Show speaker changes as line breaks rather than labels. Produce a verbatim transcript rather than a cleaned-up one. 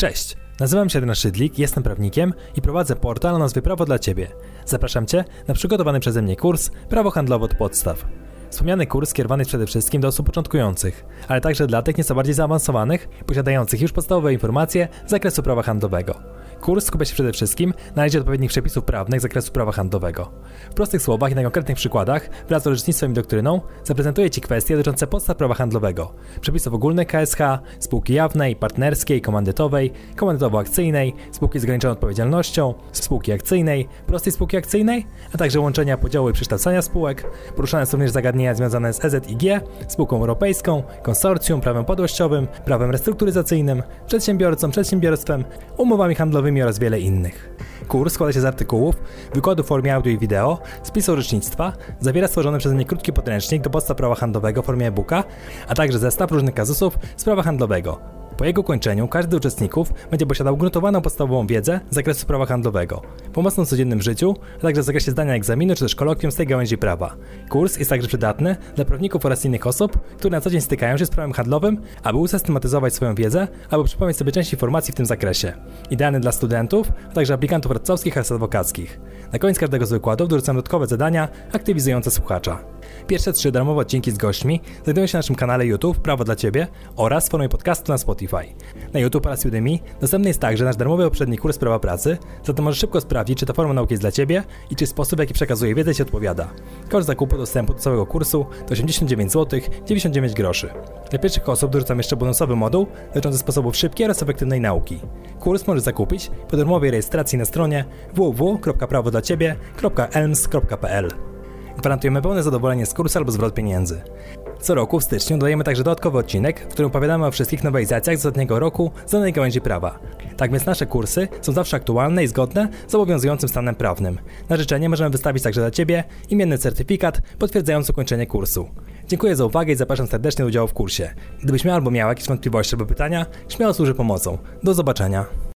Cześć, nazywam się Adrian Szydlik, jestem prawnikiem i prowadzę portal o nazwie Prawo dla Ciebie. Zapraszam Cię na przygotowany przeze mnie kurs Prawo handlowe od podstaw. Wspomniany kurs skierowany jest przede wszystkim do osób początkujących, ale także dla tych nieco bardziej zaawansowanych, posiadających już podstawowe informacje z zakresu prawa handlowego. Kurs skupia się przede wszystkim na analizie odpowiednich przepisów prawnych z zakresu prawa handlowego. W prostych słowach i na konkretnych przykładach, wraz z orzecznictwem i doktryną, zaprezentuję Ci kwestie dotyczące podstaw prawa handlowego, przepisów ogólnych K S H, spółki jawnej, partnerskiej, komandytowej, komandytowo-akcyjnej, spółki z ograniczoną odpowiedzialnością, spółki akcyjnej, prostej spółki akcyjnej, a także łączenia, podziału i przekształcania spółek. Poruszane są również zagadnienia związane z E Z I G, spółką europejską, konsorcjum, prawem upadłościowym, prawem restrukturyzacyjnym, przedsiębiorcą, przedsiębiorstwem, umowami handlowymi oraz wiele innych. Kurs składa się z artykułów, wykładu w formie audio i wideo, spisu orzecznictwa, zawiera stworzony przeze mnie krótki podręcznik do podstaw prawa handlowego w formie e-booka, a także zestaw różnych kazusów z prawa handlowego. Po jego ukończeniu każdy z uczestników będzie posiadał ugruntowaną podstawową wiedzę z zakresu prawa handlowego, pomocną w codziennym życiu, a także w zakresie zdania egzaminu czy też kolokwium z tej gałęzi prawa. Kurs jest także przydatny dla prawników oraz innych osób, które na co dzień stykają się z prawem handlowym, aby usystematyzować swoją wiedzę albo przypomnieć sobie część informacji w tym zakresie. Idealny dla studentów, a także aplikantów radcowskich oraz adwokackich. Na koniec każdego z wykładów dorzucam dodatkowe zadania aktywizujące słuchacza. Pierwsze trzy darmowe odcinki z gośćmi znajdują się na naszym kanale YouTube Prawo dla Ciebie oraz w formie podcastu na Spotify. Na YouTube oraz Udemy dostępny jest także nasz darmowy poprzedni kurs prawa pracy, zatem możesz szybko sprawdzić, czy ta forma nauki jest dla Ciebie i czy sposób, w jaki przekazuje wiedzę, Ci odpowiada. Koszt zakupu dostępu do całego kursu to osiemdziesiąt dziewięć złotych dziewięćdziesiąt dziewięć groszy. Dla pierwszych osób dorzucam jeszcze bonusowy moduł dotyczący sposobów szybkiej oraz efektywnej nauki. Kurs możesz zakupić po darmowej rejestracji na stronie w w w kropka prawo dla ciebie kropka elms kropka p l. Gwarantujemy pełne zadowolenie z kursu albo zwrot pieniędzy. Co roku w styczniu dodajemy także dodatkowy odcinek, w którym opowiadamy o wszystkich nowelizacjach z ostatniego roku z danej gałęzi prawa. Tak więc nasze kursy są zawsze aktualne i zgodne z obowiązującym stanem prawnym. Na życzenie możemy wystawić także dla Ciebie imienny certyfikat potwierdzający ukończenie kursu. Dziękuję za uwagę i zapraszam serdecznie do udziału w kursie. Gdybyś miał albo miał jakieś wątpliwości albo pytania, śmiało służę pomocą. Do zobaczenia.